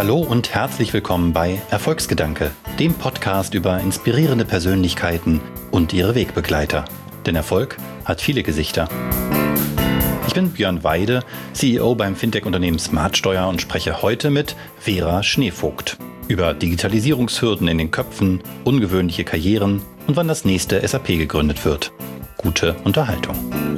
Hallo und herzlich willkommen bei Erfolgsgedanke, dem Podcast über inspirierende Persönlichkeiten und ihre Wegbegleiter. Denn Erfolg hat viele Gesichter. Ich bin Björn Weide, CEO beim Fintech-Unternehmen Smartsteuer und spreche heute mit Vera Schneevogt über Digitalisierungshürden in den Köpfen, ungewöhnliche Karrieren und wann das nächste SAP gegründet wird. Gute Unterhaltung.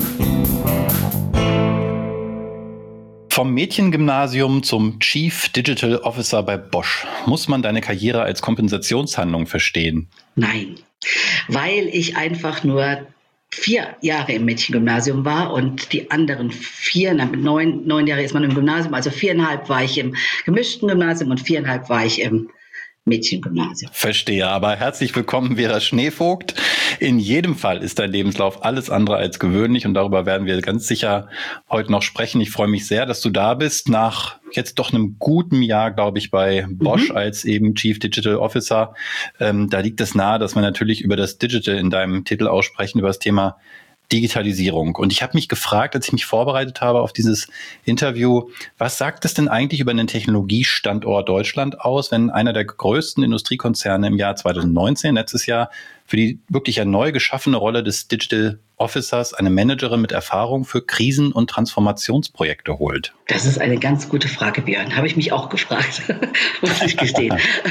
Vom Mädchengymnasium zum Chief Digital Officer bei Bosch. Muss man deine Karriere als Kompensationshandlung verstehen? Nein, weil ich einfach nur 4 Jahre im Mädchengymnasium war und die anderen 4, mit 9 Jahre ist man im Gymnasium, also 4,5 war ich im gemischten Gymnasium und 4,5 war ich im Mädchengymnasium. Verstehe, aber herzlich willkommen, Vera Schneevogt. In jedem Fall ist dein Lebenslauf alles andere als gewöhnlich und darüber werden wir ganz sicher heute noch sprechen. Ich freue mich sehr, dass du da bist, nach jetzt doch einem guten Jahr, glaube ich, bei Bosch als eben Chief Digital Officer. Da liegt es nahe, dass wir natürlich über das Digital in deinem Titel aussprechen, über das Thema Digitalisierung. Und ich habe mich gefragt, als ich mich vorbereitet habe auf dieses Interview, was sagt es denn eigentlich über einen Technologiestandort Deutschland aus, wenn einer der größten Industriekonzerne im Jahr 2019, letztes Jahr, für die wirklich neu geschaffene Rolle des Digital Officers eine Managerin mit Erfahrung für Krisen- und Transformationsprojekte holt? Das ist eine ganz gute Frage, Björn. Habe ich mich auch gefragt, muss ich gestehen.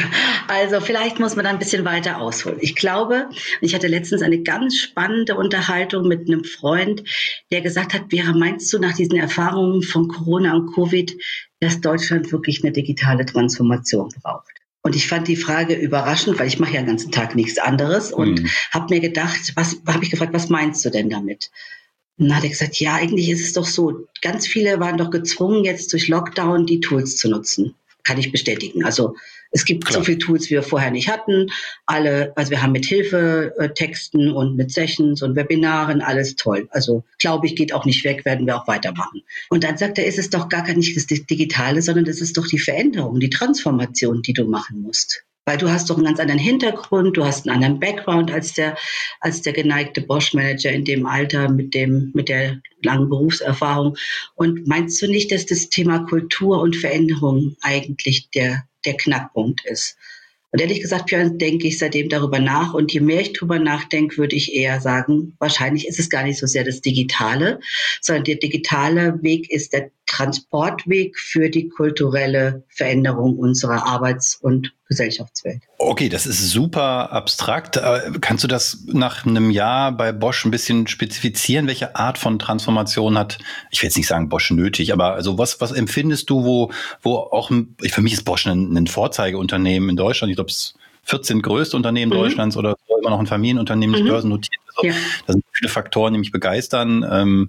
Also vielleicht muss man da ein bisschen weiter ausholen. Ich glaube, ich hatte letztens eine ganz spannende Unterhaltung mit einem Freund, der gesagt hat, Vera, meinst du nach diesen Erfahrungen von Corona und Covid, dass Deutschland wirklich eine digitale Transformation braucht? Und ich fand die Frage überraschend, weil ich mache ja den ganzen Tag nichts anderes und habe mir gedacht, was meinst du denn damit? Und dann hat er gesagt, ja, eigentlich ist es doch so, ganz viele waren doch gezwungen, jetzt durch Lockdown die Tools zu nutzen. Kann ich bestätigen. Also es gibt so viele Tools, wie wir vorher nicht hatten. Also wir haben mit Hilfetexten und mit Sessions und Webinaren alles toll. Also glaube ich, geht auch nicht weg, werden wir auch weitermachen. Und dann sagt er, ist es doch gar nicht das Digitale, sondern das ist doch die Veränderung, die Transformation, die du machen musst. Weil du hast doch einen ganz anderen Hintergrund, du hast einen anderen Background als der geneigte Bosch-Manager in dem Alter mit der langen Berufserfahrung. Und meinst du nicht, dass das Thema Kultur und Veränderung eigentlich der Knackpunkt ist? Und ehrlich gesagt, Björn, denke ich seitdem darüber nach. Und je mehr ich darüber nachdenke, würde ich eher sagen, wahrscheinlich ist es gar nicht so sehr das Digitale, sondern der digitale Weg ist der Transportweg für die kulturelle Veränderung unserer Arbeits- und Gesellschaftswelt. Okay, das ist super abstrakt. Kannst du das nach einem Jahr bei Bosch ein bisschen spezifizieren? Welche Art von Transformation hat, ich will jetzt nicht sagen Bosch nötig, aber also was empfindest du, wo auch, für mich ist Bosch ein Vorzeigeunternehmen in Deutschland. Ich glaube, es 14 größte Unternehmen Deutschlands oder so, immer noch ein Familienunternehmen, nicht börsennotiert. Also, da sind viele Faktoren, die mich begeistern.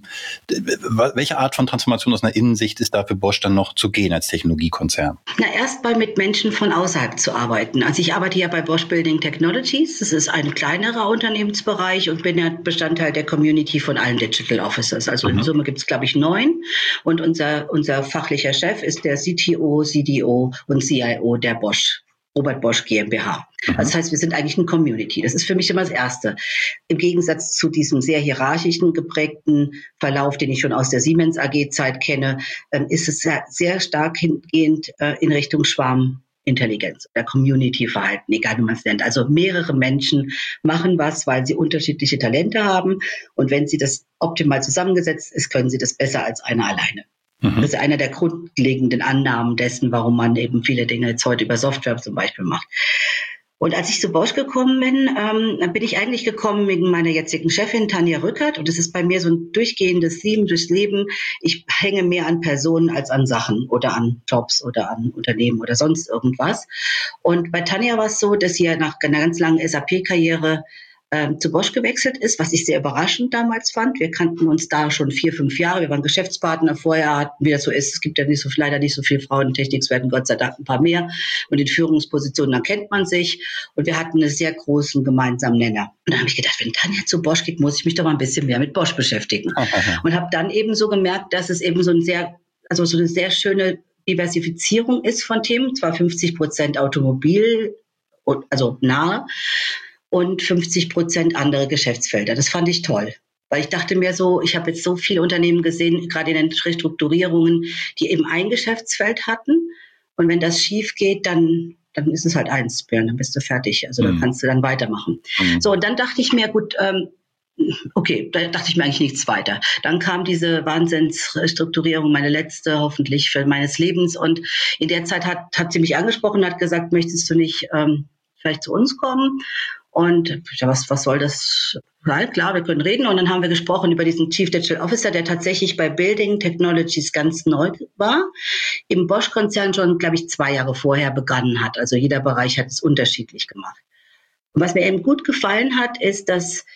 Welche Art von Transformation aus einer Innensicht ist da für Bosch dann noch zu gehen als Technologiekonzern? Na, erstmal mit Menschen von außerhalb zu arbeiten. Also ich arbeite ja bei Bosch Building Technologies. Das ist ein kleinerer Unternehmensbereich und bin ja Bestandteil der Community von allen Digital Officers. Also in Summe gibt es, glaube ich, 9. Und unser fachlicher Chef ist der CTO, CDO und CIO der Bosch. Robert Bosch GmbH. Also das heißt, wir sind eigentlich eine Community. Das ist für mich immer das Erste. Im Gegensatz zu diesem sehr hierarchischen geprägten Verlauf, den ich schon aus der Siemens AG-Zeit kenne, ist es sehr stark hingehend in Richtung Schwarmintelligenz oder Community-Verhalten, egal wie man es nennt. Also mehrere Menschen machen was, weil sie unterschiedliche Talente haben. Und wenn sie das optimal zusammengesetzt ist, können sie das besser als einer alleine. Das ist einer der grundlegenden Annahmen dessen, warum man eben viele Dinge jetzt heute über Software zum Beispiel macht. Und als ich zu Bosch gekommen bin ich eigentlich gekommen wegen meiner jetzigen Chefin Tanja Rückert. Und das ist bei mir so ein durchgehendes Theme durchs Leben. Ich hänge mehr an Personen als an Sachen oder an Jobs oder an Unternehmen oder sonst irgendwas. Und bei Tanja war es so, dass sie ja nach einer ganz langen SAP-Karriere zu Bosch gewechselt ist, was ich sehr überraschend damals fand. Wir kannten uns da schon 4, 5 Jahre. Wir waren Geschäftspartner. Vorher hatten, wie das so ist, es gibt ja leider nicht so viele Frauen in Technik, es werden Gott sei Dank ein paar mehr. Und in Führungspositionen, dann kennt man sich. Und wir hatten einen sehr großen gemeinsamen Nenner. Und da habe ich gedacht, wenn Tanja zu Bosch geht, muss ich mich doch mal ein bisschen mehr mit Bosch beschäftigen. Und habe dann eben so gemerkt, dass es eben so eine sehr schöne Diversifizierung ist von Themen. Zwar 50% Automobil, also nahe, und 50% andere Geschäftsfelder. Das fand ich toll. Weil ich dachte mir so, ich habe jetzt so viele Unternehmen gesehen, gerade in den Restrukturierungen, die eben ein Geschäftsfeld hatten Und wenn das schief geht, dann ist es halt eins, Björn, dann bist du fertig. Also dann kannst du dann weitermachen. So, und dann dachte ich mir, gut, okay, da dachte ich mir eigentlich nichts weiter. Dann kam diese Wahnsinnsstrukturierung, meine letzte hoffentlich für meines Lebens. Und in der Zeit hat sie mich angesprochen, hat gesagt, möchtest du nicht vielleicht zu uns kommen? Und ja, was soll das? Halt, klar, wir können reden. Und dann haben wir gesprochen über diesen Chief Digital Officer, der tatsächlich bei Building Technologies ganz neu war, im Bosch-Konzern schon, glaube ich, 2 Jahre vorher begonnen hat. Also jeder Bereich hat es unterschiedlich gemacht. Und was mir eben gut gefallen hat, ist, dass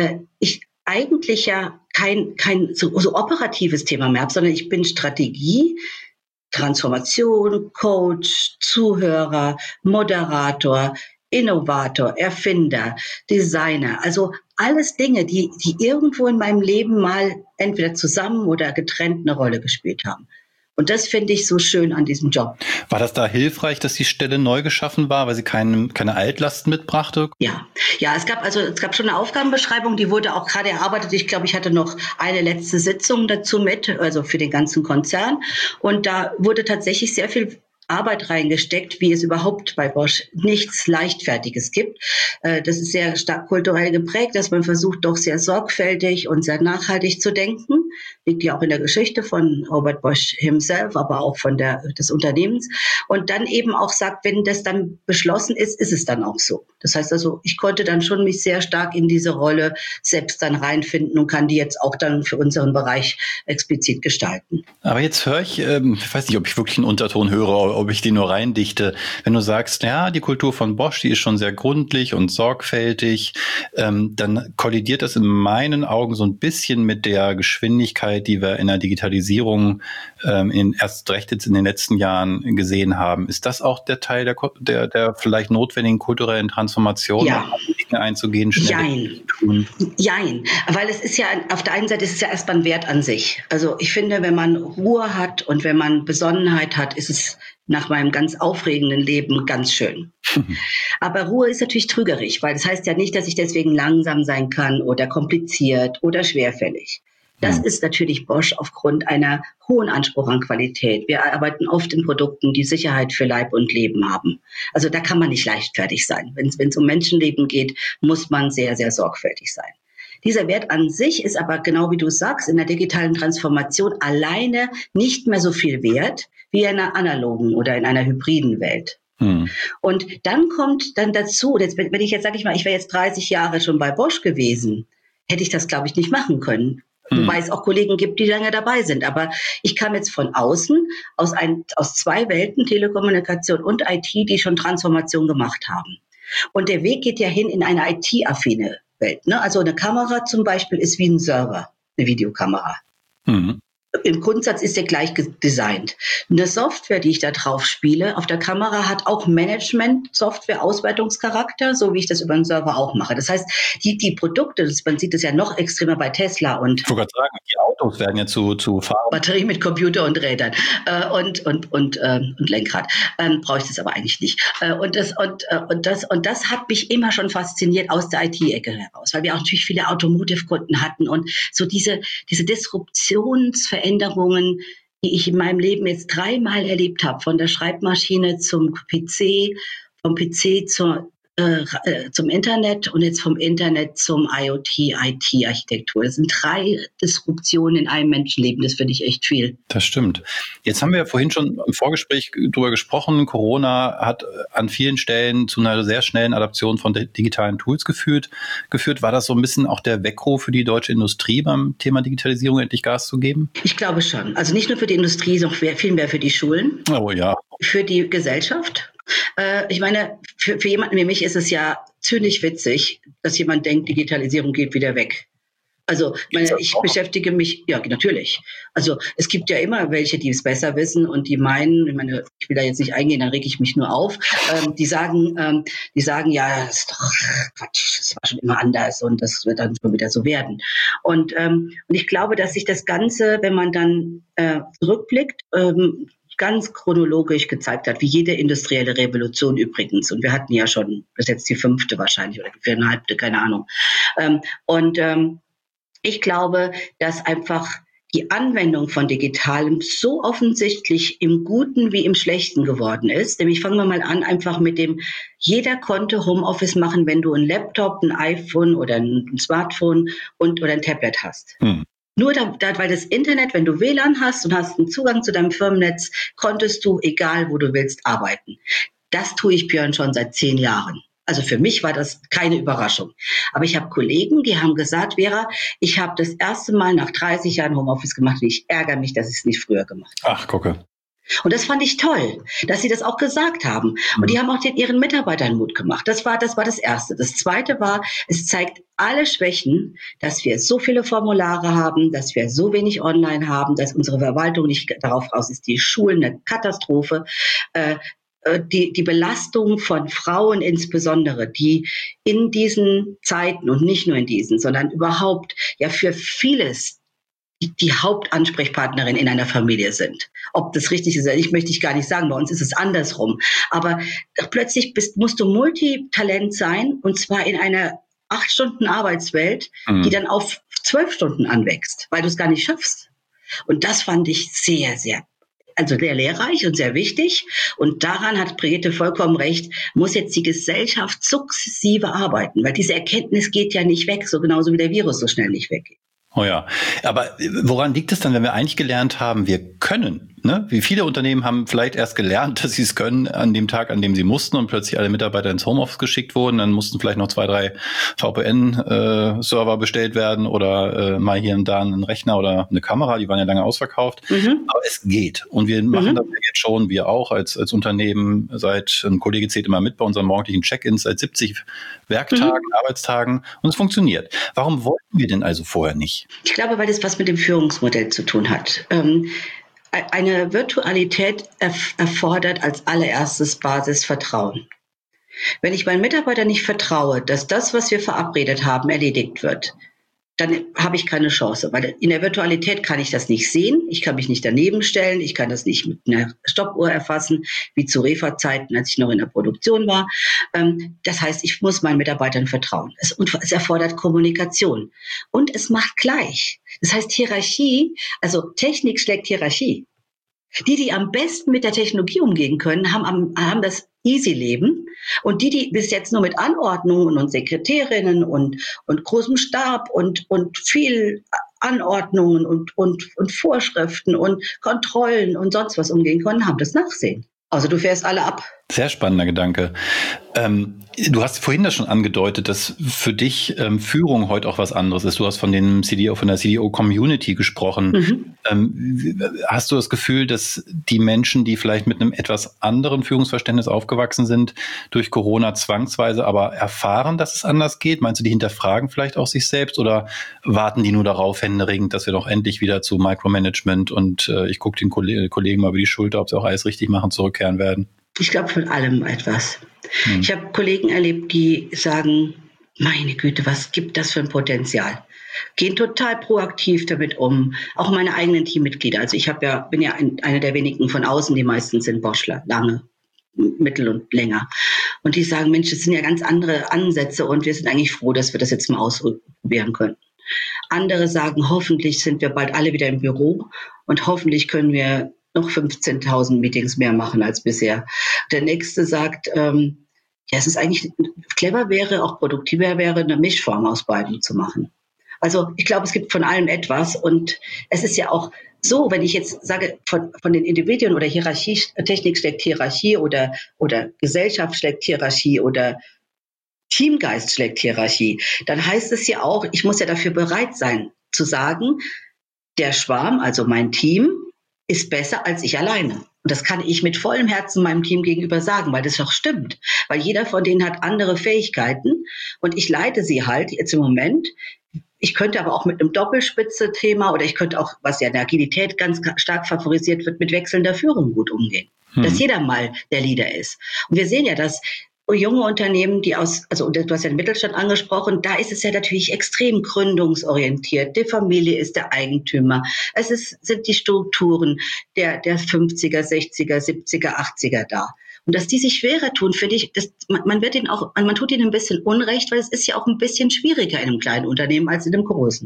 ich eigentlich ja kein so operatives Thema mehr habe, sondern ich bin Strategie, Transformation, Coach, Zuhörer, Moderator, Innovator, Erfinder, Designer. Also alles Dinge, die irgendwo in meinem Leben mal entweder zusammen oder getrennt eine Rolle gespielt haben. Und das finde ich so schön an diesem Job. War das da hilfreich, dass die Stelle neu geschaffen war, weil sie keine Altlasten mitbrachte? Ja, es gab schon eine Aufgabenbeschreibung, die wurde auch gerade erarbeitet. Ich glaube, ich hatte noch eine letzte Sitzung dazu mit, also für den ganzen Konzern. Und da wurde tatsächlich sehr viel Arbeit reingesteckt, wie es überhaupt bei Bosch nichts Leichtfertiges gibt. Das ist sehr stark kulturell geprägt, dass man versucht, doch sehr sorgfältig und sehr nachhaltig zu denken. Liegt ja auch in der Geschichte von Robert Bosch himself, aber auch von des Unternehmens. Und dann eben auch sagt, wenn das dann beschlossen ist, ist es dann auch so. Das heißt also, ich konnte dann schon mich sehr stark in diese Rolle selbst dann reinfinden und kann die jetzt auch dann für unseren Bereich explizit gestalten. Aber jetzt höre ich weiß nicht, ob ich wirklich einen Unterton höre, ob ich die nur reindichte. Wenn du sagst, ja, die Kultur von Bosch, die ist schon sehr gründlich und sorgfältig, dann kollidiert das in meinen Augen so ein bisschen mit der Geschwindigkeit, die wir in der Digitalisierung erst recht jetzt in den letzten Jahren gesehen haben. Ist das auch der Teil der vielleicht notwendigen kulturellen Transformation, ja, Dinge einzugehen, schnell zu tun? Jein, weil es ist ja, auf der einen Seite ist es ja erstmal ein Wert an sich. Also ich finde, wenn man Ruhe hat und wenn man Besonnenheit hat, ist es nach meinem ganz aufregenden Leben ganz schön. Aber Ruhe ist natürlich trügerisch, weil das heißt ja nicht, dass ich deswegen langsam sein kann oder kompliziert oder schwerfällig. Das ist natürlich Bosch aufgrund einer hohen Anspruch an Qualität. Wir arbeiten oft in Produkten, die Sicherheit für Leib und Leben haben. Also da kann man nicht leichtfertig sein. Wenn es um Menschenleben geht, muss man sehr, sehr sorgfältig sein. Dieser Wert an sich ist aber, genau wie du sagst, in der digitalen Transformation alleine nicht mehr so viel wert wie in einer analogen oder in einer hybriden Welt. Und dann kommt dann dazu, wenn ich jetzt, sage ich mal, ich wäre jetzt 30 Jahre schon bei Bosch gewesen, hätte ich das, glaube ich, nicht machen können. Wobei es auch Kollegen gibt, die lange dabei sind. Aber ich kam jetzt von außen, aus 2 Welten, Telekommunikation und IT, die schon Transformation gemacht haben. Und der Weg geht ja hin in eine IT-affine Welt. Ne? Also eine Kamera zum Beispiel ist wie ein Server, eine Videokamera. Im Grundsatz ist der gleich designt. Eine Software, die ich da drauf spiele, auf der Kamera hat auch Management-Software, Auswertungscharakter, so wie ich das über einen Server auch mache. Das heißt, die Produkte, man sieht es ja noch extremer bei Tesla und ich wollte gerade sagen, die Autos werden ja zu Fahrern. Batterie mit Computer und Rädern und Lenkrad. Brauche ich das aber eigentlich nicht. Und das hat mich immer schon fasziniert aus der IT-Ecke heraus, weil wir auch natürlich viele Automotive-Kunden hatten und so diese Disruptionsveränderungen, die ich in meinem Leben jetzt 3-mal erlebt habe, von der Schreibmaschine zum PC, vom PC zum Internet und jetzt vom Internet zum IoT-IT-Architektur. Das sind 3 Disruptionen in einem Menschenleben. Das finde ich echt viel. Das stimmt. Jetzt haben wir ja vorhin schon im Vorgespräch darüber gesprochen. Corona hat an vielen Stellen zu einer sehr schnellen Adaption von digitalen Tools geführt. War das so ein bisschen auch der Weckruf für die deutsche Industrie beim Thema Digitalisierung endlich Gas zu geben? Ich glaube schon. Also nicht nur für die Industrie, sondern viel mehr für die Schulen. Oh ja. Für die Gesellschaft. Ich meine, für jemanden wie mich ist es ja zynisch witzig, dass jemand denkt, Digitalisierung geht wieder weg. Also ich beschäftige mich, ja natürlich. Also es gibt ja immer welche, die es besser wissen und die meinen, ich will da jetzt nicht eingehen, dann reg ich mich nur auf, die sagen, ja, das ist doch Quatsch, das war schon immer anders und das wird dann schon wieder so werden. Und ich glaube, dass sich das Ganze, wenn man dann zurückblickt, ganz chronologisch gezeigt hat, wie jede industrielle Revolution übrigens. Und wir hatten ja schon, das ist jetzt die 5. wahrscheinlich oder die 4,5, keine Ahnung. Ich glaube, dass einfach die Anwendung von Digitalem so offensichtlich im Guten wie im Schlechten geworden ist. Nämlich fangen wir mal an, einfach mit dem, jeder konnte Homeoffice machen, wenn du einen Laptop, ein iPhone oder ein Smartphone oder ein Tablet hast. Nur weil das Internet, wenn du WLAN hast und hast einen Zugang zu deinem Firmennetz, konntest du, egal wo du willst, arbeiten. Das tue ich, Björn, schon seit 10 Jahren. Also für mich war das keine Überraschung. Aber ich habe Kollegen, die haben gesagt, Vera, ich habe das erste Mal nach 30 Jahren Homeoffice gemacht und ich ärgere mich, dass ich es nicht früher gemacht habe. Ach, gucke. Und das fand ich toll, dass sie das auch gesagt haben. Und die haben auch ihren Mitarbeitern Mut gemacht. Das war das Erste. Das Zweite war, es zeigt alle Schwächen, dass wir so viele Formulare haben, dass wir so wenig online haben, dass unsere Verwaltung nicht darauf raus ist, die Schulen eine Katastrophe. Die Belastung von Frauen insbesondere, die in diesen Zeiten und nicht nur in diesen, sondern überhaupt ja für vieles die Hauptansprechpartnerin in einer Familie sind. Ob das richtig ist, möchte ich gar nicht sagen, bei uns ist es andersrum. Aber plötzlich musst du Multitalent sein, und zwar in einer 8-Stunden-Arbeitswelt, die dann auf 12 Stunden anwächst, weil du es gar nicht schaffst. Und das fand ich sehr, sehr lehrreich und sehr wichtig. Und daran hat Brigitte vollkommen recht, muss jetzt die Gesellschaft sukzessive arbeiten, weil diese Erkenntnis geht ja nicht weg, so genauso wie der Virus so schnell nicht weggeht. Oh ja, aber woran liegt es dann, wenn wir eigentlich gelernt haben, wir können? Ne? Wie viele Unternehmen haben vielleicht erst gelernt, dass sie es können an dem Tag, an dem sie mussten und plötzlich alle Mitarbeiter ins Homeoffice geschickt wurden. Dann mussten vielleicht noch 2, 3 VPN-Server bestellt werden oder mal hier und da einen Rechner oder eine Kamera. Die waren ja lange ausverkauft. Aber es geht. Und wir machen das ja jetzt schon, wir auch als Unternehmen, ein Kollege zählt immer mit bei unseren morgendlichen Check-ins, seit 70 Werktagen, Arbeitstagen. Und es funktioniert. Warum wollten wir denn also vorher nicht? Ich glaube, weil das was mit dem Führungsmodell zu tun hat. Eine Virtualität erfordert als allererstes Basisvertrauen. Wenn ich meinen Mitarbeitern nicht vertraue, dass das, was wir verabredet haben, erledigt wird, dann habe ich keine Chance. Weil in der Virtualität kann ich das nicht sehen, ich kann mich nicht daneben stellen, ich kann das nicht mit einer Stoppuhr erfassen, wie zu Refa-Zeiten, als ich noch in der Produktion war. Das heißt, ich muss meinen Mitarbeitern vertrauen. Es erfordert Kommunikation. Und es macht gleich. Das heißt, Hierarchie, also Technik schlägt Hierarchie. Die am besten mit der Technologie umgehen können, haben das Easy-Leben. Und die bis jetzt nur mit Anordnungen und Sekretärinnen und großem Stab und viel Anordnungen und Vorschriften und Kontrollen und sonst was umgehen können, haben das Nachsehen. Also du fährst alle ab. Sehr spannender Gedanke. Du hast vorhin das schon angedeutet, dass für dich Führung heute auch was anderes ist. Du hast von der CDO-Community gesprochen. Hast du das Gefühl, dass die Menschen, die vielleicht mit einem etwas anderen Führungsverständnis aufgewachsen sind, durch Corona zwangsweise aber erfahren, dass es anders geht? Meinst du, die hinterfragen vielleicht auch sich selbst oder warten die nur darauf händeringend, dass wir doch endlich wieder zu Micromanagement und ich gucke den Kollegen mal über die Schulter, ob sie auch alles richtig machen, zurückkehren werden? Ich glaube von allem etwas. Ich habe Kollegen erlebt, die sagen, meine Güte, was gibt das für ein Potenzial? Gehen total proaktiv damit um. Auch meine eigenen Teammitglieder. Also bin ja einer der wenigen von außen, die meisten sind Boschler, lange, mittel und länger. Und die sagen, Mensch, das sind ja ganz andere Ansätze und wir sind eigentlich froh, dass wir das jetzt mal ausprobieren können. Andere sagen, hoffentlich sind wir bald alle wieder im Büro und hoffentlich können wir noch 15.000 Meetings mehr machen als bisher. Der nächste sagt, es ist eigentlich clever wäre, auch produktiver wäre, eine Mischform aus beiden zu machen. Also ich glaube, es gibt von allem etwas und es ist ja auch so, wenn ich jetzt sage, von den Individuen oder Hierarchie, Technik schlägt Hierarchie oder Gesellschaft schlägt Hierarchie oder Teamgeist schlägt Hierarchie, dann heißt es ja auch, ich muss ja dafür bereit sein, zu sagen, der Schwarm, also mein Team, ist besser als ich alleine. Und das kann ich mit vollem Herzen meinem Team gegenüber sagen, weil das doch stimmt. Weil jeder von denen hat andere Fähigkeiten und ich leite sie halt jetzt im Moment. Ich könnte aber auch mit einem Doppelspitze-Thema oder ich könnte auch, was ja in der Agilität ganz stark favorisiert wird, mit wechselnder Führung gut umgehen. Dass jeder mal der Leader ist. Und wir sehen ja, dass junge Unternehmen, du hast ja den Mittelstand angesprochen, da ist es ja natürlich extrem gründungsorientiert. Die Familie ist der Eigentümer. Sind die Strukturen der 50er, 60er, 70er, 80er da. Und dass die sich schwerer tun, finde ich, man tut ihnen ein bisschen Unrecht, weil es ist ja auch ein bisschen schwieriger in einem kleinen Unternehmen als in einem großen.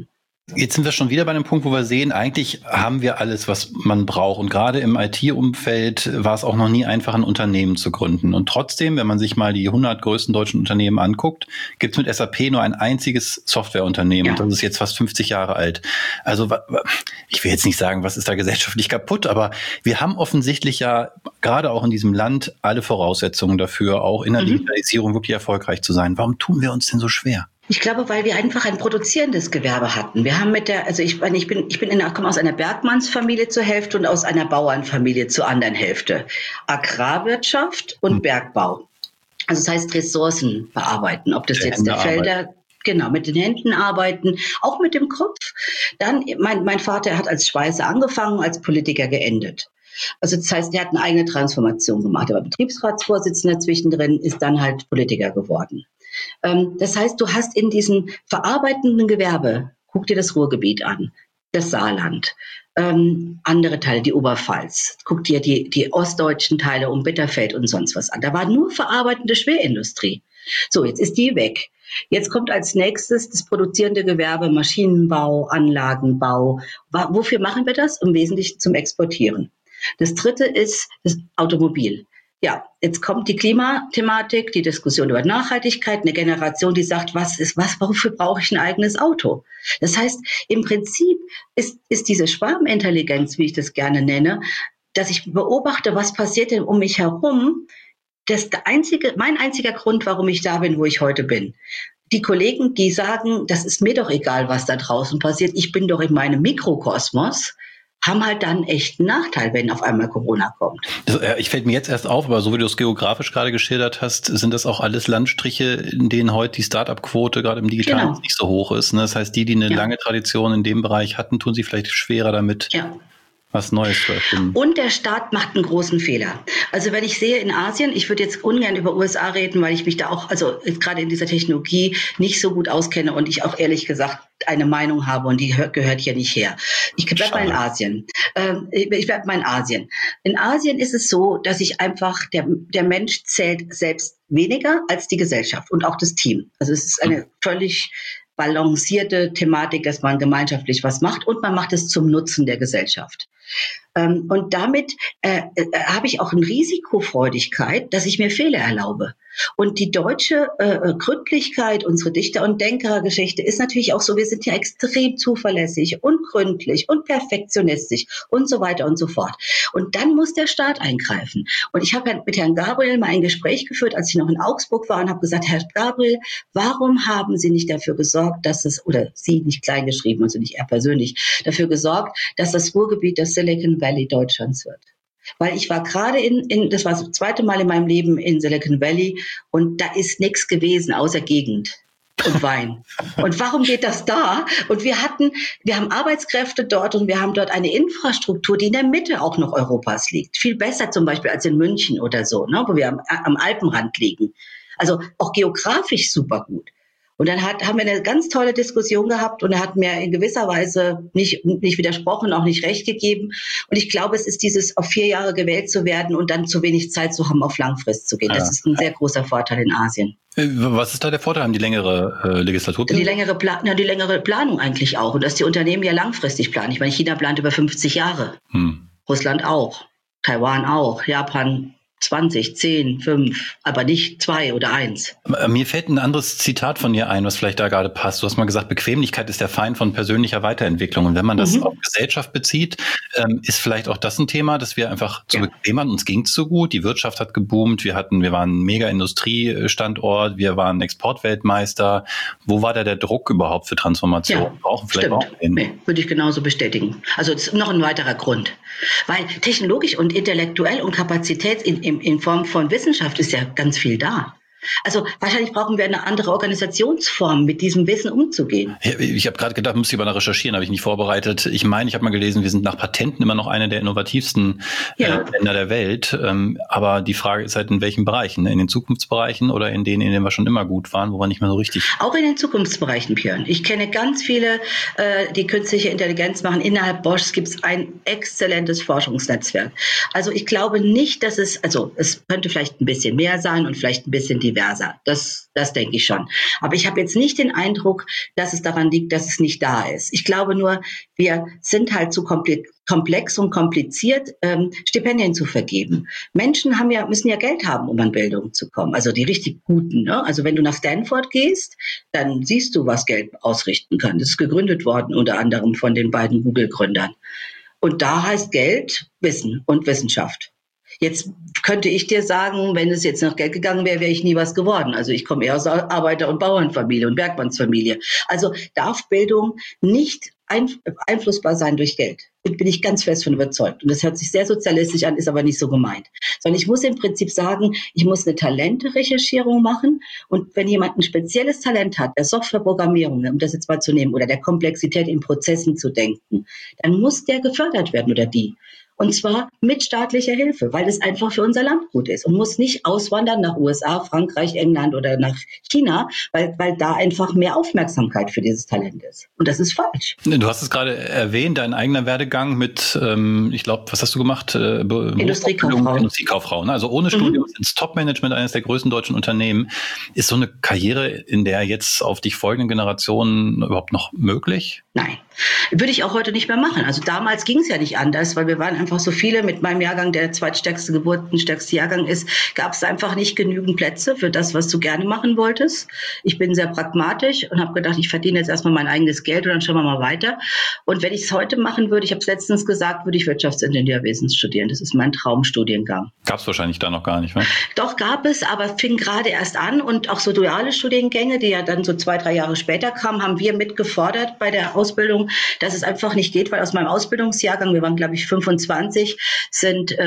Jetzt sind wir schon wieder bei einem Punkt, wo wir sehen, eigentlich haben wir alles, was man braucht. Und gerade im IT-Umfeld war es auch noch nie einfach, ein Unternehmen zu gründen. Und trotzdem, wenn man sich mal die 100 größten deutschen Unternehmen anguckt, gibt es mit SAP nur ein einziges Softwareunternehmen. Und das ist jetzt fast 50 Jahre alt. Also ich will jetzt nicht sagen, was ist da gesellschaftlich kaputt, aber wir haben offensichtlich ja gerade auch in diesem Land alle Voraussetzungen dafür, auch in der Digitalisierung wirklich erfolgreich zu sein. Warum tun wir uns denn so schwer? Ich glaube, weil wir einfach ein produzierendes Gewerbe hatten. Wir haben ich komme aus einer Bergmannsfamilie zur Hälfte und aus einer Bauernfamilie zur anderen Hälfte. Agrarwirtschaft und Bergbau. Also das heißt Ressourcen bearbeiten, ob das jetzt der Felder, genau, mit den Händen arbeiten, auch mit dem Kopf. Dann, mein Vater hat als Schweißer angefangen, als Politiker geendet. Also das heißt, er hat eine eigene Transformation gemacht. Er war Betriebsratsvorsitzender zwischendrin, ist dann halt Politiker geworden. Das heißt, du hast in diesem verarbeitenden Gewerbe, guck dir das Ruhrgebiet an, das Saarland, andere Teile, die Oberpfalz, guck dir die ostdeutschen Teile um Bitterfeld und sonst was an. Da war nur verarbeitende Schwerindustrie. So, jetzt ist die weg. Jetzt kommt als nächstes das produzierende Gewerbe, Maschinenbau, Anlagenbau. Wofür machen wir das? Im Wesentlichen zum Exportieren. Das dritte ist das Automobil. Ja, jetzt kommt die Klimathematik, die Diskussion über Nachhaltigkeit, eine Generation, die sagt, wofür brauche ich ein eigenes Auto? Das heißt, im Prinzip ist diese Schwarmintelligenz, wie ich das gerne nenne, dass ich beobachte, was passiert denn um mich herum, mein einziger Grund, warum ich da bin, wo ich heute bin. Die Kollegen, die sagen, das ist mir doch egal, was da draußen passiert, ich bin doch in meinem Mikrokosmos, haben halt dann echt einen Nachteil, wenn auf einmal Corona kommt. Ich fällt mir jetzt erst auf, aber so wie du es geografisch gerade geschildert hast, sind das auch alles Landstriche, in denen heute die Start-up-Quote gerade im Digitalen nicht so hoch ist. Das heißt, die eine lange Tradition in dem Bereich hatten, tun sich vielleicht schwerer damit. Was Neues zu erfinden. Und der Staat macht einen großen Fehler. Also wenn ich sehe in Asien, ich würde jetzt ungern über USA reden, weil ich mich da auch, also gerade in dieser Technologie nicht so gut auskenne und ich auch ehrlich gesagt eine Meinung habe und die gehört hier nicht her. Ich bleibe mal in Asien. In Asien ist es so, dass ich einfach, der Mensch zählt selbst weniger als die Gesellschaft und auch das Team. Also es ist eine völlig balancierte Thematik, dass man gemeinschaftlich was macht und man macht es zum Nutzen der Gesellschaft. Und damit habe ich auch eine Risikofreudigkeit, dass ich mir Fehler erlaube. Und die deutsche Gründlichkeit, unsere Dichter- und Denkergeschichte ist natürlich auch so, wir sind ja extrem zuverlässig und gründlich und perfektionistisch und so weiter und so fort. Und dann muss der Staat eingreifen. Und ich habe mit Herrn Gabriel mal ein Gespräch geführt, als ich noch in Augsburg war und habe gesagt, Herr Gabriel, warum haben Sie nicht dafür gesorgt, oder Sie nicht kleingeschrieben, also nicht er persönlich, dafür gesorgt, dass das Ruhrgebiet das Silicon Valley Deutschlands wird? Weil ich war gerade das war das zweite Mal in meinem Leben in Silicon Valley und da ist nichts gewesen außer Gegend und Wein. Und warum geht das da? Und wir haben Arbeitskräfte dort und wir haben dort eine Infrastruktur, die in der Mitte auch noch Europas liegt. Viel besser zum Beispiel als in München oder so, ne, wo wir am Alpenrand liegen. Also auch geografisch super gut. Und dann haben wir eine ganz tolle Diskussion gehabt und er hat mir in gewisser Weise nicht widersprochen, auch nicht recht gegeben. Und ich glaube, es ist dieses, auf 4 Jahre gewählt zu werden und dann zu wenig Zeit zu haben, auf Langfrist zu gehen. Das ist ein sehr großer Vorteil in Asien. Was ist da der Vorteil? Haben die längere Legislaturperiode? Die längere Planung eigentlich auch. Und dass die Unternehmen ja langfristig planen. Ich meine, China plant über 50 Jahre. Russland auch. Taiwan auch. Japan 20, 10, 5, aber nicht 2 oder 1. Mir fällt ein anderes Zitat von dir ein, was vielleicht da gerade passt. Du hast mal gesagt, Bequemlichkeit ist der Feind von persönlicher Weiterentwicklung. Und wenn man das auf Gesellschaft bezieht, ist vielleicht auch das ein Thema, dass wir einfach zu bequem waren. Uns ging's so gut, die Wirtschaft hat geboomt, wir waren ein mega Industriestandort, wir waren Exportweltmeister. Wo war da der Druck überhaupt für Transformation? Ja, brauchen vielleicht auch würde ich genauso bestätigen. Also das ist noch ein weiterer Grund. Weil technologisch und intellektuell und Kapazität in Form von Wissenschaft ist ja ganz viel da. Also wahrscheinlich brauchen wir eine andere Organisationsform, mit diesem Wissen umzugehen. Ich habe gerade gedacht, müsste ich aber recherchieren, habe ich nicht vorbereitet. Ich meine, ich habe mal gelesen, wir sind nach Patenten immer noch eine der innovativsten Länder der Welt. Aber die Frage ist halt, in welchen Bereichen? In den Zukunftsbereichen oder in denen wir schon immer gut waren, wo wir nicht mehr so richtig... Auch in den Zukunftsbereichen, Björn. Ich kenne ganz viele, die künstliche Intelligenz machen. Innerhalb Boschs gibt es ein exzellentes Forschungsnetzwerk. Also ich glaube nicht, dass es könnte vielleicht ein bisschen mehr sein und vielleicht ein bisschen diverser. diverser. Das denke ich schon. Aber ich habe jetzt nicht den Eindruck, dass es daran liegt, dass es nicht da ist. Ich glaube nur, wir sind halt zu komplex und kompliziert, Stipendien zu vergeben. Menschen müssen ja Geld haben, um an Bildung zu kommen. Also die richtig Guten. Ne? Also wenn du nach Stanford gehst, dann siehst du, was Geld ausrichten kann. Das ist gegründet worden, unter anderem von den beiden Google-Gründern. Und da heißt Geld Wissen und Wissenschaft. Jetzt könnte ich dir sagen, wenn es jetzt nach Geld gegangen wäre, wäre ich nie was geworden. Also ich komme eher aus Arbeiter- und Bauernfamilie und Bergmannsfamilie. Also darf Bildung nicht einflussbar sein durch Geld. Bin ich ganz fest von überzeugt. Und das hört sich sehr sozialistisch an, ist aber nicht so gemeint. Sondern ich muss im Prinzip sagen, ich muss eine Talente-Recherchierung machen. Und wenn jemand ein spezielles Talent hat, der Softwareprogrammierung, um das jetzt mal zu nehmen, oder der Komplexität in Prozessen zu denken, dann muss der gefördert werden oder die. Und zwar mit staatlicher Hilfe, weil es einfach für unser Land gut ist und muss nicht auswandern nach USA, Frankreich, England oder nach China, weil da einfach mehr Aufmerksamkeit für dieses Talent ist. Und das ist falsch. Du hast es gerade erwähnt, dein eigener Werdegang mit, ich glaube, was hast du gemacht? Industriekauffrau. Ne? Also ohne Studium ins Top-Management eines der größten deutschen Unternehmen. Ist so eine Karriere in der jetzt auf dich folgenden Generationen überhaupt noch möglich? Nein, würde ich auch heute nicht mehr machen. Also damals ging es ja nicht anders, weil wir waren einfach so viele. Mit meinem Jahrgang, der zweitstärkste geburtenstärkste Jahrgang ist, gab es einfach nicht genügend Plätze für das, was du gerne machen wolltest. Ich bin sehr pragmatisch und habe gedacht, ich verdiene jetzt erstmal mein eigenes Geld und dann schauen wir mal weiter. Und wenn ich es heute machen würde, ich habe es letztens gesagt, würde ich Wirtschaftsingenieurwesen studieren. Das ist mein Traumstudiengang. Gab es wahrscheinlich da noch gar nicht, ne? Doch, gab es, aber fing gerade erst an. Und auch so duale Studiengänge, die ja dann so 2-3 Jahre später kamen, haben wir mitgefordert bei der Ausbildung, dass es einfach nicht geht, weil aus meinem Ausbildungsjahrgang, wir waren glaube ich 25, sind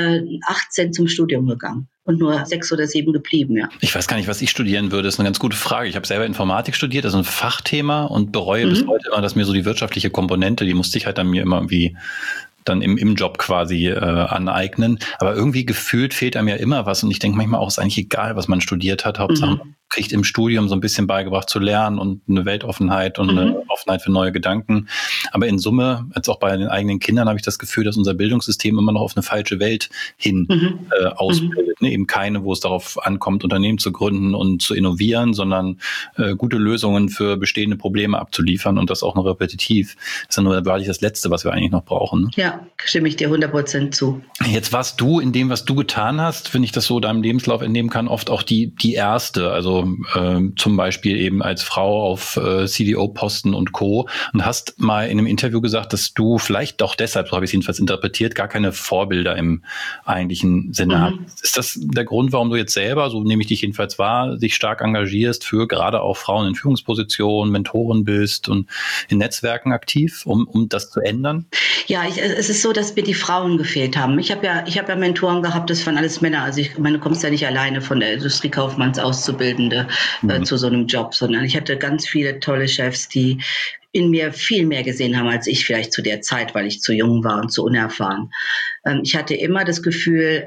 18 zum Studium gegangen. Und nur 6 oder 7 geblieben, ja. Ich weiß gar nicht, was ich studieren würde. Das ist eine ganz gute Frage. Ich habe selber Informatik studiert, das ist ein Fachthema und bereue bis heute immer, dass mir so die wirtschaftliche Komponente, die musste ich halt dann mir immer irgendwie dann im Job quasi aneignen. Aber irgendwie gefühlt fehlt einem ja immer was. Und ich denke manchmal auch, ist eigentlich egal, was man studiert hat. Hauptsache man kriegt im Studium so ein bisschen beigebracht zu lernen und eine Weltoffenheit und eine Offenheit für neue Gedanken. Aber in Summe, jetzt auch bei den eigenen Kindern, habe ich das Gefühl, dass unser Bildungssystem immer noch auf eine falsche Welt hin ausbildet. Ne? Eben keine, wo es darauf ankommt, Unternehmen zu gründen und zu innovieren, sondern gute Lösungen für bestehende Probleme abzuliefern und das auch noch repetitiv. Das ist ja nur wahrlich das Letzte, was wir eigentlich noch brauchen. Ne? Ja, stimme ich dir 100% zu. Jetzt warst du in dem, was du getan hast, wenn ich das so deinem Lebenslauf entnehmen kann, oft auch die Erste. Also zum Beispiel eben als Frau auf CDO-Posten und Co. Und hast mal in einem Interview gesagt, dass du vielleicht doch deshalb, so habe ich es jedenfalls interpretiert, gar keine Vorbilder im eigentlichen Sinne hast. Ist das der Grund, warum du jetzt selber, so nehme ich dich jedenfalls wahr, dich stark engagierst für gerade auch Frauen in Führungspositionen, Mentoren bist und in Netzwerken aktiv, um das zu ändern? Ja, es ist so, dass mir die Frauen gefehlt haben. Ich habe ja Mentoren gehabt, das waren alles Männer. Also du kommst ja nicht alleine von der Industriekaufmanns-Auszubildende zu so einem Job, sondern ich hatte ganz viele tolle Chefs, die in mir viel mehr gesehen haben als ich vielleicht zu der Zeit, weil ich zu jung war und zu unerfahren. Ich hatte immer das Gefühl,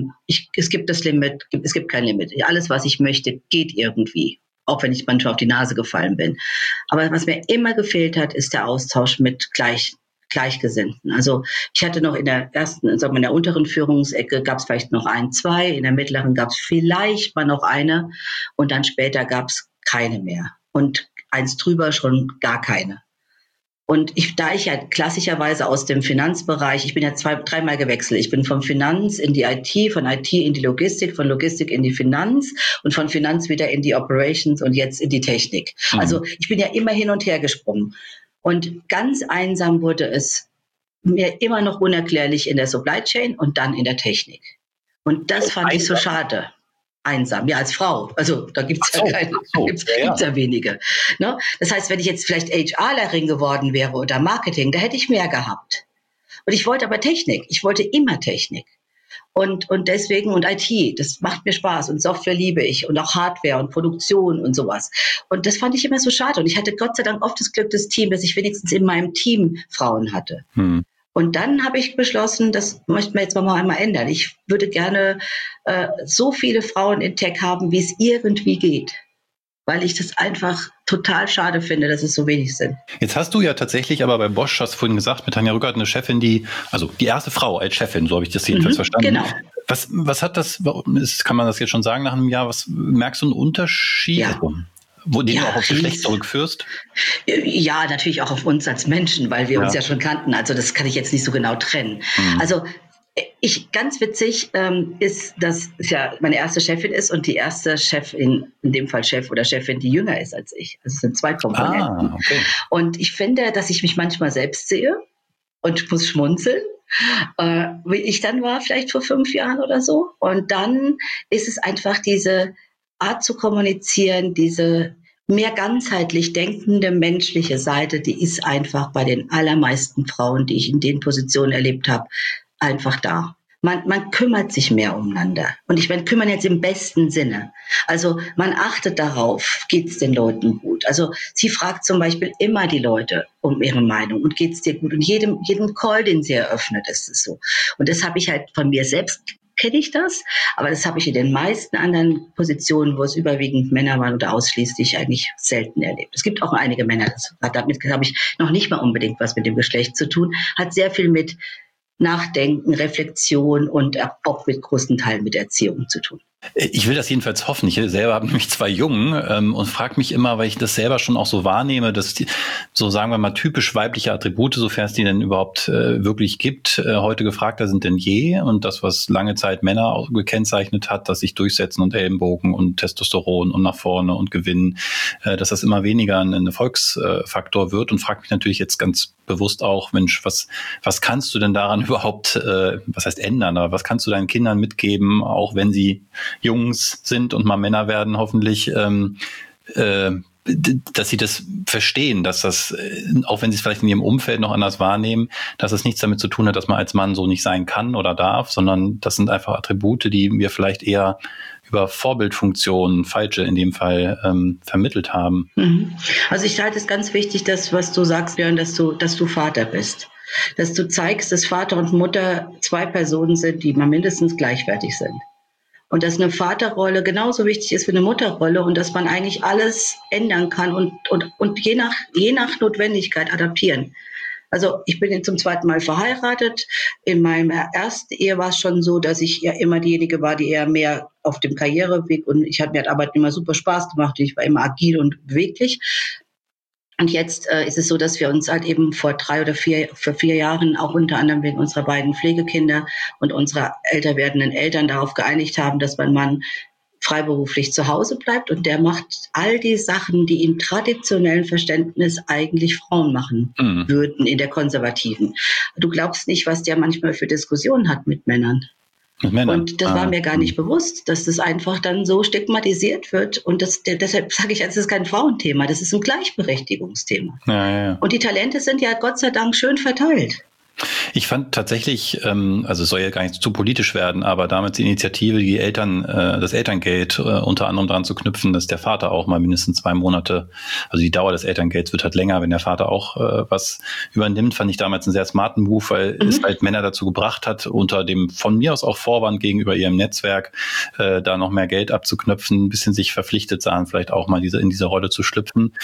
es gibt das Limit, es gibt kein Limit. Alles, was ich möchte, geht irgendwie. Auch wenn ich manchmal auf die Nase gefallen bin. Aber was mir immer gefehlt hat, ist der Austausch mit Gleichgesinnten. Also ich hatte noch in der ersten, sagen wir in der unteren Führungsecke gab es vielleicht noch 1, 2, in der mittleren gab es vielleicht mal noch eine und dann später gab es keine mehr. Und eins drüber schon gar keine. Und da ich ja klassischerweise aus dem Finanzbereich, ich bin ja 2-3 Mal gewechselt. Ich bin vom Finanz in die IT, von IT in die Logistik, von Logistik in die Finanz und von Finanz wieder in die Operations und jetzt in die Technik. Also ich bin ja immer hin und her gesprungen. Und ganz einsam wurde es mir immer noch unerklärlich in der Supply Chain und dann in der Technik. Und das fand ich so schade. Einsam, ja, als Frau. Also da gibt's gibt's ja wenige. Ne? Das heißt, wenn ich jetzt vielleicht HRlerin geworden wäre oder Marketing, da hätte ich mehr gehabt. Und ich wollte aber Technik. Ich wollte immer Technik. Und deswegen, und IT, das macht mir Spaß und Software liebe ich und auch Hardware und Produktion und sowas. Und das fand ich immer so schade. Und ich hatte Gott sei Dank oft das Glück des Teams, dass ich wenigstens in meinem Team Frauen hatte. Und dann habe ich beschlossen, das möchten wir jetzt mal einmal ändern. Ich würde gerne so viele Frauen in Tech haben, wie es irgendwie geht. Weil ich das einfach total schade finde, dass es so wenig sind. Jetzt hast du ja tatsächlich aber bei Bosch, hast du vorhin gesagt, mit Tanja Rückert eine Chefin, also die erste Frau als Chefin, so habe ich das jedenfalls verstanden. Genau. Was hat das, kann man das jetzt schon sagen nach einem Jahr, was merkst du einen Unterschied? Ja. Den du auch auf Geschlecht zurückführst? Ja, natürlich auch auf uns als Menschen, weil wir uns ja schon kannten. Also das kann ich jetzt nicht so genau trennen. Also ganz witzig ist, dass es ja meine erste Chefin ist und die erste Chefin, in dem Fall Chef oder Chefin, die jünger ist als ich. Also es sind 2 Komponenten. Okay. Und ich finde, dass ich mich manchmal selbst sehe und muss schmunzeln. Wie ich dann war, vielleicht vor 5 Jahren oder so. Und dann ist es einfach diese Art zu kommunizieren, diese mehr ganzheitlich denkende menschliche Seite, die ist einfach bei den allermeisten Frauen, die ich in den Positionen erlebt habe, einfach da. Man kümmert sich mehr umeinander. Und ich meine, kümmern jetzt im besten Sinne. Also man achtet darauf, geht's den Leuten gut. Also sie fragt zum Beispiel immer die Leute um ihre Meinung und geht's dir gut. Und jedem Call, den sie eröffnet, ist es so. Und das habe ich halt von mir selbst, kenne ich das, aber das habe ich in den meisten anderen Positionen, wo es überwiegend Männer waren oder ausschließlich, eigentlich selten erlebt. Es gibt auch einige Männer, damit habe ich noch nicht mal unbedingt was mit dem Geschlecht zu tun, hat sehr viel mit Nachdenken, Reflexion und auch mit großen Teilen mit Erziehung zu tun. Ich will das jedenfalls hoffen. Ich selber habe nämlich 2 Jungen und frage mich immer, weil ich das selber schon auch so wahrnehme, dass die, so sagen wir mal, typisch weibliche Attribute, sofern es die denn überhaupt wirklich gibt, heute gefragter sind denn je. Und das, was lange Zeit Männer auch gekennzeichnet hat, dass sich durchsetzen und Ellenbogen und Testosteron und nach vorne und gewinnen, dass das immer weniger ein Erfolgsfaktor wird. Und frage mich natürlich jetzt ganz bewusst auch, Mensch, was kannst du denn daran überhaupt, was heißt ändern, aber was kannst du deinen Kindern mitgeben, auch wenn sie Jungs sind und mal Männer werden, hoffentlich, dass sie das verstehen, dass das, auch wenn sie es vielleicht in ihrem Umfeld noch anders wahrnehmen, dass es nichts damit zu tun hat, dass man als Mann so nicht sein kann oder darf, sondern das sind einfach Attribute, die wir vielleicht eher über Vorbildfunktionen, falsche in dem Fall, vermittelt haben. Also ich halte es ganz wichtig, das, was du sagst, Björn, dass du Vater bist. Dass du zeigst, dass Vater und Mutter 2 Personen sind, die mal mindestens gleichwertig sind. Und dass eine Vaterrolle genauso wichtig ist wie eine Mutterrolle und dass man eigentlich alles ändern kann und je nach Notwendigkeit adaptieren. Also ich bin jetzt zum 2. Mal verheiratet. In meiner ersten Ehe war es schon so, dass ich ja immer diejenige war, die eher mehr auf dem Karriereweg, und mir hat Arbeiten immer super Spaß gemacht. Ich war immer agil und beweglich. Und jetzt ist es so, dass wir uns halt eben vor 4 Jahren auch unter anderem wegen unserer beiden Pflegekinder und unserer älter werdenden Eltern darauf geeinigt haben, dass mein Mann freiberuflich zu Hause bleibt und der macht all die Sachen, die im traditionellen Verständnis eigentlich Frauen machen würden in der konservativen. Du glaubst nicht, was der manchmal für Diskussionen hat mit Männern. Und das war mir gar nicht bewusst, dass das einfach dann so stigmatisiert wird. Und deshalb sage ich, es ist kein Frauenthema, das ist ein Gleichberechtigungsthema. Ja. Und die Talente sind ja Gott sei Dank schön verteilt. Ich fand tatsächlich, also es soll ja gar nicht zu politisch werden, aber damals die Initiative, die Eltern, das Elterngeld unter anderem daran zu knüpfen, dass der Vater auch mal mindestens 2 Monate, also die Dauer des Elterngelds wird halt länger, wenn der Vater auch was übernimmt, fand ich damals einen sehr smarten Move, weil es halt Männer dazu gebracht hat, unter dem von mir aus auch Vorwand gegenüber ihrem Netzwerk, da noch mehr Geld abzuknöpfen, ein bisschen sich verpflichtet sahen, vielleicht auch mal in diese Rolle zu schlüpfen.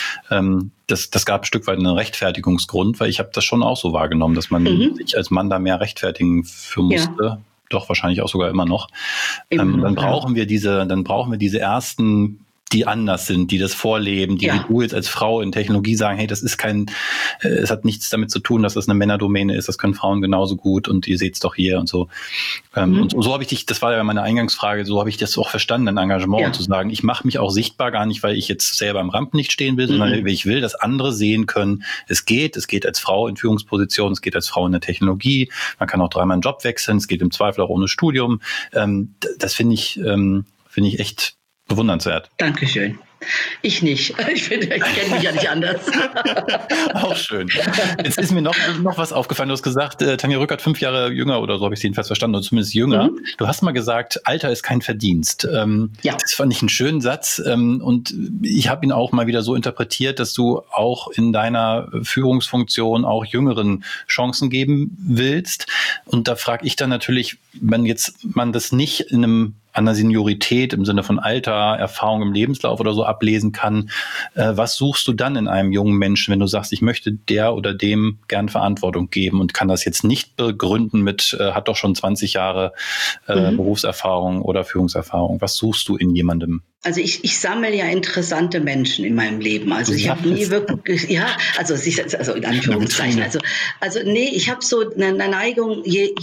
Das gab ein Stück weit einen Rechtfertigungsgrund, weil ich habe das schon auch so wahrgenommen, dass man sich als Mann da mehr rechtfertigen für musste. Ja. Doch, wahrscheinlich auch sogar immer noch. Dann brauchen wir diese ersten, die anders sind, die das vorleben, die wie du jetzt als Frau in Technologie sagen, hey, das ist es hat nichts damit zu tun, dass das eine Männerdomäne ist, das können Frauen genauso gut und ihr seht's doch hier und so. Und so habe ich das war ja meine Eingangsfrage, so habe ich das auch verstanden, ein Engagement, zu sagen, ich mache mich auch sichtbar, gar nicht, weil ich jetzt selber im Rampenlicht stehen will, sondern weil ich will, dass andere sehen können, es geht als Frau in Führungspositionen, es geht als Frau in der Technologie, man kann auch 3-mal einen Job wechseln, es geht im Zweifel auch ohne Studium. Das finde ich echt bewundernswert. Dankeschön. Ich nicht. Ich kenne mich ja nicht anders. Auch schön. Jetzt ist mir noch was aufgefallen. Du hast gesagt, Tanja Rückert 5 Jahre jünger oder so, habe ich es jedenfalls verstanden, oder zumindest jünger. Du hast mal gesagt, Alter ist kein Verdienst. Das fand ich einen schönen Satz. Und ich habe ihn auch mal wieder so interpretiert, dass du auch in deiner Führungsfunktion auch Jüngeren Chancen geben willst. Und da frage ich dann natürlich, wenn jetzt man das nicht in einem an der Seniorität im Sinne von Alter, Erfahrung im Lebenslauf oder so ablesen kann. Was suchst du dann in einem jungen Menschen, wenn du sagst, ich möchte der oder dem gern Verantwortung geben und kann das jetzt nicht begründen mit, hat doch schon 20 Jahre Berufserfahrung oder Führungserfahrung. Was suchst du in jemandem? Also ich sammle ja interessante Menschen in meinem Leben. Also ich habe nie wirklich, also in Anführungszeichen. Nee, ich habe so eine Neigung,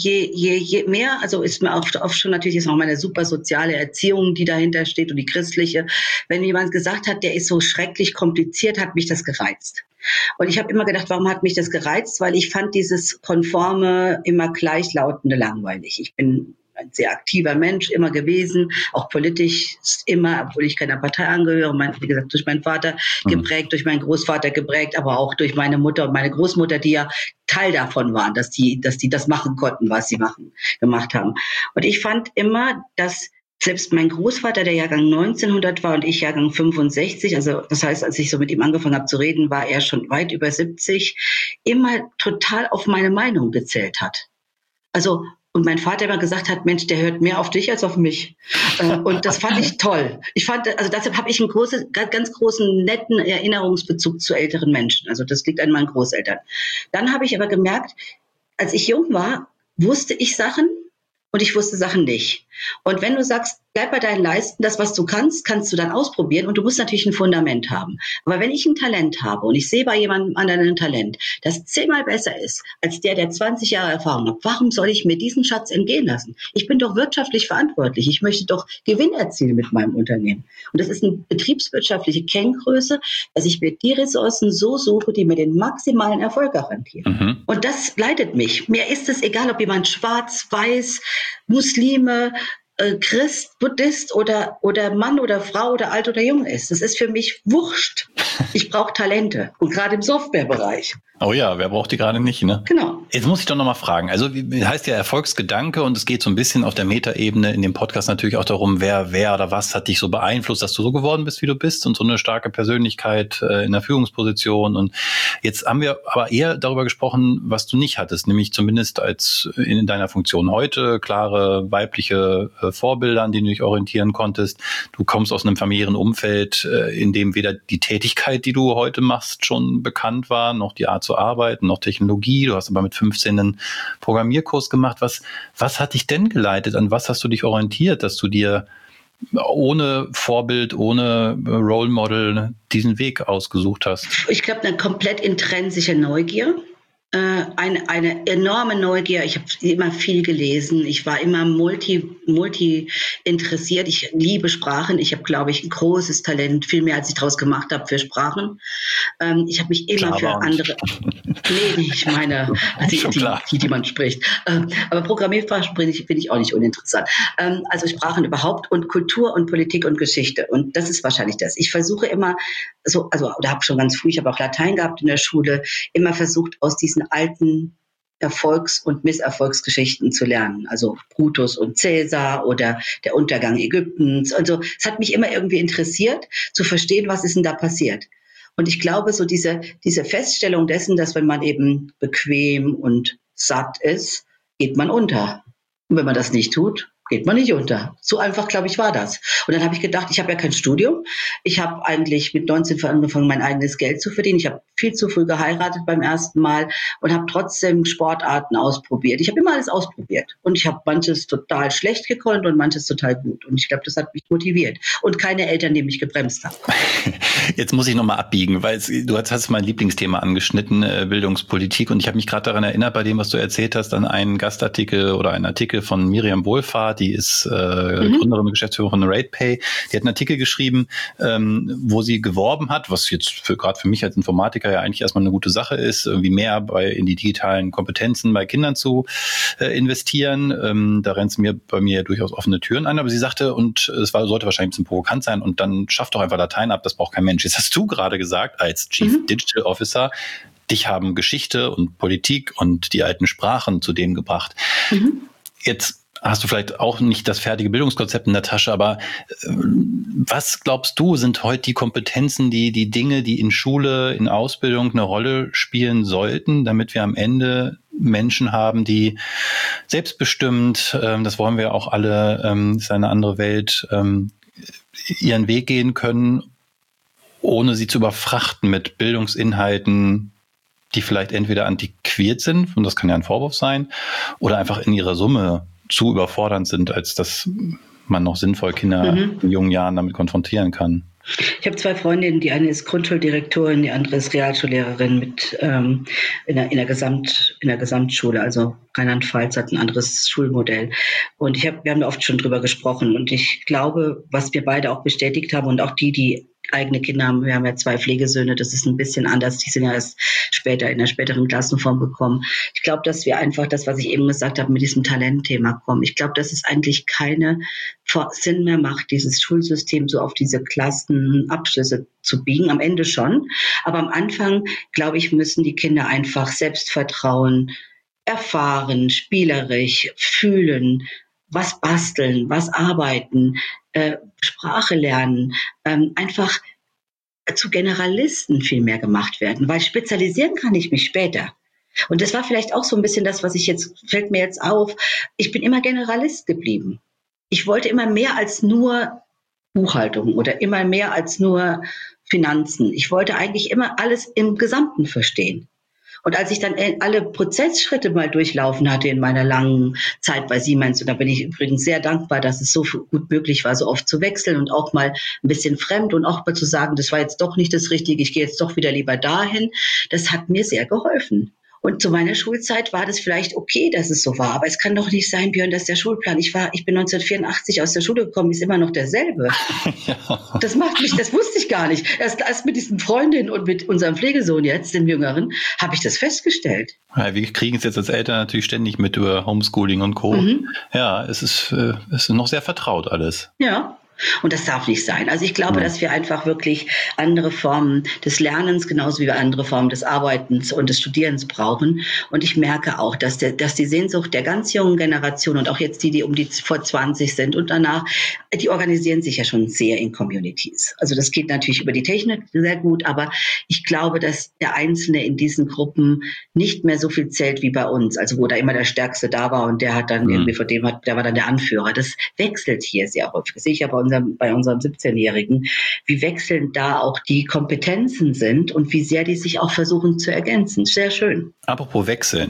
je mehr, also ist mir oft schon natürlich ist auch meine super soziale Erziehung, die dahinter steht und die christliche. Wenn jemand gesagt hat, der ist so schrecklich kompliziert, hat mich das gereizt. Und ich habe immer gedacht, warum hat mich das gereizt? Weil ich fand dieses Konforme, immer gleichlautende langweilig. Ich bin ein sehr aktiver Mensch immer gewesen, auch politisch immer, obwohl ich keiner Partei angehöre, wie gesagt, durch meinen Vater geprägt, durch meinen Großvater geprägt, aber auch durch meine Mutter und meine Großmutter, die ja Teil davon waren, dass die das machen konnten, was sie gemacht haben. Und ich fand immer, dass selbst mein Großvater, der Jahrgang 1900 war und ich Jahrgang 65, also das heißt, als ich so mit ihm angefangen habe zu reden, war er schon weit über 70, immer total auf meine Meinung gezählt hat. Also und mein Vater immer gesagt hat, Mensch, der hört mehr auf dich als auf mich. Und das fand ich toll. Also deshalb habe ich einen ganz großen, netten Erinnerungsbezug zu älteren Menschen. Also das liegt an meinen Großeltern. Dann habe ich aber gemerkt, als ich jung war, wusste ich Sachen und ich wusste Sachen nicht. Und wenn du sagst, bleib bei deinen Leisten, das, was du kannst du dann ausprobieren und du musst natürlich ein Fundament haben. Aber wenn ich ein Talent habe und ich sehe bei jemandem anderen ein Talent, das 10-mal besser ist als der 20 Jahre Erfahrung hat, warum soll ich mir diesen Schatz entgehen lassen? Ich bin doch wirtschaftlich verantwortlich. Ich möchte doch Gewinn erzielen mit meinem Unternehmen. Und das ist eine betriebswirtschaftliche Kenngröße, dass ich mir die Ressourcen so suche, die mir den maximalen Erfolg garantieren. Und das leitet mich. Mir ist es egal, ob jemand schwarz, weiß, Muslime, Christ, Buddhist oder Mann oder Frau oder alt oder jung ist. Das ist für mich wurscht. Ich brauche Talente und gerade im Softwarebereich. Oh ja, wer braucht die gerade nicht, ne? Genau. Jetzt muss ich doch nochmal fragen. Also heißt ja Erfolgsgedanke und es geht so ein bisschen auf der Metaebene in dem Podcast natürlich auch darum, wer oder was hat dich so beeinflusst, dass du so geworden bist, wie du bist und so eine starke Persönlichkeit in der Führungsposition. Und jetzt haben wir aber eher darüber gesprochen, was du nicht hattest, nämlich zumindest als in deiner Funktion heute, klare weibliche Vorbilder, an denen du dich orientieren konntest. Du kommst aus einem familiären Umfeld, in dem weder die Tätigkeit, die du heute machst, schon bekannt war, noch die Art zu arbeiten, noch Technologie. Du hast aber mit 15 einen Programmierkurs gemacht. Was hat dich denn geleitet? An was hast du dich orientiert, dass du dir ohne Vorbild, ohne Role Model diesen Weg ausgesucht hast? Ich glaube, eine komplett intrinsische Neugier. Eine enorme Neugier. Ich habe immer viel gelesen. Ich war immer multi interessiert. Ich liebe Sprachen. Ich habe, glaube ich, ein großes Talent, viel mehr als ich daraus gemacht habe für Sprachen. Ich habe mich immer für andere... Nee, ich meine, die man spricht. Aber Programmiersprachen finde ich auch nicht uninteressant. Also Sprachen überhaupt und Kultur und Politik und Geschichte. Und das ist wahrscheinlich das. Ich versuche immer oder habe schon ganz früh, ich habe auch Latein gehabt in der Schule, immer versucht, aus diesen alten Erfolgs- und Misserfolgsgeschichten zu lernen. Also Brutus und Cäsar oder der Untergang Ägyptens. Also es hat mich immer irgendwie interessiert, zu verstehen, was ist denn da passiert. Und ich glaube, so diese Feststellung dessen, dass wenn man eben bequem und satt ist, geht man unter. Und wenn man das nicht tut, geht man nicht unter. So einfach, glaube ich, war das. Und dann habe ich gedacht, ich habe ja kein Studium. Ich habe eigentlich mit 19 angefangen, mein eigenes Geld zu verdienen. Ich habe viel zu früh geheiratet beim ersten Mal und habe trotzdem Sportarten ausprobiert. Ich habe immer alles ausprobiert. Und ich habe manches total schlecht gekonnt und manches total gut. Und ich glaube, das hat mich motiviert. Und keine Eltern, die mich gebremst haben. Jetzt muss ich nochmal abbiegen, weil du hast mein Lieblingsthema angeschnitten, Bildungspolitik. Und ich habe mich gerade daran erinnert, bei dem, was du erzählt hast, an einen Gastartikel oder einen Artikel von Miriam Wohlfahrt. Die ist Gründerin und Geschäftsführerin von RatePay. Die hat einen Artikel geschrieben, wo sie geworben hat, was jetzt gerade für mich als Informatiker ja eigentlich erstmal eine gute Sache ist, irgendwie mehr in die digitalen Kompetenzen bei Kindern zu investieren. Da rennt es bei mir durchaus offene Türen ein. Aber sie sagte, und sollte wahrscheinlich ein bisschen provokant sein, und dann schafft doch einfach Latein ab, das braucht kein Mensch. Jetzt hast du gerade gesagt, als Chief Digital Officer, dich haben Geschichte und Politik und die alten Sprachen zu dem gebracht. Jetzt hast du vielleicht auch nicht das fertige Bildungskonzept in der Tasche, aber was glaubst du, sind heute die Kompetenzen, die Dinge, die in Schule, in Ausbildung eine Rolle spielen sollten, damit wir am Ende Menschen haben, die selbstbestimmt, das wollen wir auch alle, ist eine andere Welt, ihren Weg gehen können, ohne sie zu überfrachten mit Bildungsinhalten, die vielleicht entweder antiquiert sind, und das kann ja ein Vorwurf sein, oder einfach in ihrer Summe zu überfordernd sind, als dass man noch sinnvoll Kinder in jungen Jahren damit konfrontieren kann. Ich habe 2 Freundinnen, die eine ist Grundschuldirektorin, die andere ist Realschullehrerin in der Gesamtschule, also Rheinland-Pfalz hat ein anderes Schulmodell. Und wir haben da oft schon drüber gesprochen. Und ich glaube, was wir beide auch bestätigt haben und auch die eigene Kinder haben, wir haben ja 2 Pflegesöhne, das ist ein bisschen anders, die sind ja erst später in der späteren Klassenform bekommen. Ich glaube, dass wir einfach das, was ich eben gesagt habe, mit diesem Talentthema kommen. Ich glaube, dass es eigentlich keine Sinn mehr macht, dieses Schulsystem so auf diese Klassenabschlüsse zu biegen, am Ende schon. Aber am Anfang, glaube ich, müssen die Kinder einfach Selbstvertrauen erfahren, spielerisch, fühlen, was basteln, was arbeiten, Sprache lernen, einfach zu Generalisten viel mehr gemacht werden, weil spezialisieren kann ich mich später. Und das war vielleicht auch so ein bisschen das, fällt mir jetzt auf. Ich bin immer Generalist geblieben. Ich wollte immer mehr als nur Buchhaltung oder immer mehr als nur Finanzen. Ich wollte eigentlich immer alles im Gesamten verstehen. Und als ich dann alle Prozessschritte mal durchlaufen hatte in meiner langen Zeit bei Siemens, und da bin ich übrigens sehr dankbar, dass es so gut möglich war, so oft zu wechseln und auch mal ein bisschen fremd und auch mal zu sagen, das war jetzt doch nicht das Richtige, ich gehe jetzt doch wieder lieber dahin, das hat mir sehr geholfen. Und zu meiner Schulzeit war das vielleicht okay, dass es so war. Aber es kann doch nicht sein, Björn, dass der Schulplan, ich bin 1984 aus der Schule gekommen, ist immer noch derselbe. Ja. Das wusste ich gar nicht. Erst mit diesen Freundinnen und mit unserem Pflegesohn jetzt, dem Jüngeren, habe ich das festgestellt. Ja, wir kriegen es jetzt als Eltern natürlich ständig mit über Homeschooling und Co. Ja, es ist noch sehr vertraut alles. Ja. Und das darf nicht sein. Also ich glaube, dass wir einfach wirklich andere Formen des Lernens, genauso wie wir andere Formen des Arbeitens und des Studierens brauchen. Und ich merke auch, dass die Sehnsucht der ganz jungen Generation und auch jetzt die vor 20 sind und danach, die organisieren sich ja schon sehr in Communities. Also das geht natürlich über die Technik sehr gut, aber ich glaube, dass der Einzelne in diesen Gruppen nicht mehr so viel zählt wie bei uns. Also wo da immer der Stärkste da war und der hat dann irgendwie der war dann der Anführer. Das wechselt hier sehr häufig. Das sehe ich aber bei unserem 17-Jährigen, wie wechselnd da auch die Kompetenzen sind und wie sehr die sich auch versuchen zu ergänzen. Sehr schön. Apropos wechseln.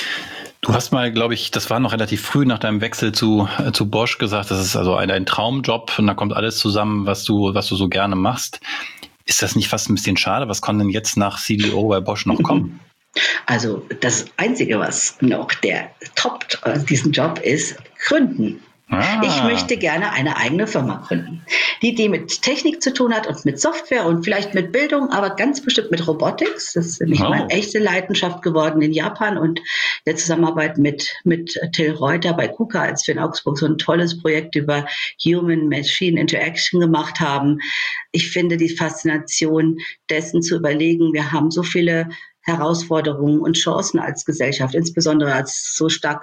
Du hast mal, glaube ich, das war noch relativ früh nach deinem Wechsel zu Bosch gesagt, das ist also ein Traumjob und da kommt alles zusammen, was du so gerne machst. Ist das nicht fast ein bisschen schade? Was kann denn jetzt nach CDO bei Bosch noch kommen? Also das Einzige, was noch der toppt diesen Job ist, gründen. Ich möchte gerne eine eigene Firma gründen, die mit Technik zu tun hat und mit Software und vielleicht mit Bildung, aber ganz bestimmt mit Robotics. Das ist nämlich meine echte Leidenschaft geworden in Japan und der Zusammenarbeit mit Till Reuter bei KUKA, als wir in Augsburg so ein tolles Projekt über Human-Machine Interaction gemacht haben. Ich finde die Faszination dessen zu überlegen, wir haben so viele Herausforderungen und Chancen als Gesellschaft, insbesondere als so stark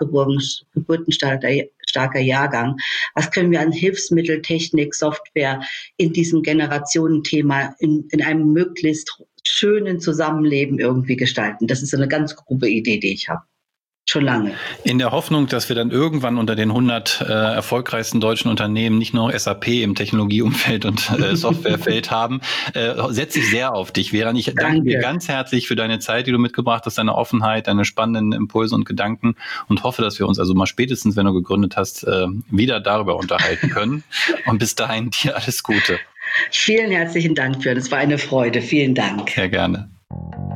geburtenstarker Jahrgang. Was können wir an Hilfsmittel, Technik, Software in diesem Generationenthema in einem möglichst schönen Zusammenleben irgendwie gestalten? Das ist eine ganz grobe Idee, die ich habe. Schon lange. In der Hoffnung, dass wir dann irgendwann unter den 100 erfolgreichsten deutschen Unternehmen nicht nur SAP im Technologieumfeld und Softwarefeld haben, setze ich sehr auf dich, Vera. Ich danke dir ganz herzlich für deine Zeit, die du mitgebracht hast, deine Offenheit, deine spannenden Impulse und Gedanken und hoffe, dass wir uns also mal spätestens, wenn du gegründet hast, wieder darüber unterhalten können. Und bis dahin dir alles Gute. Vielen herzlichen Dank, Björn. Es war eine Freude. Vielen Dank. Sehr gerne.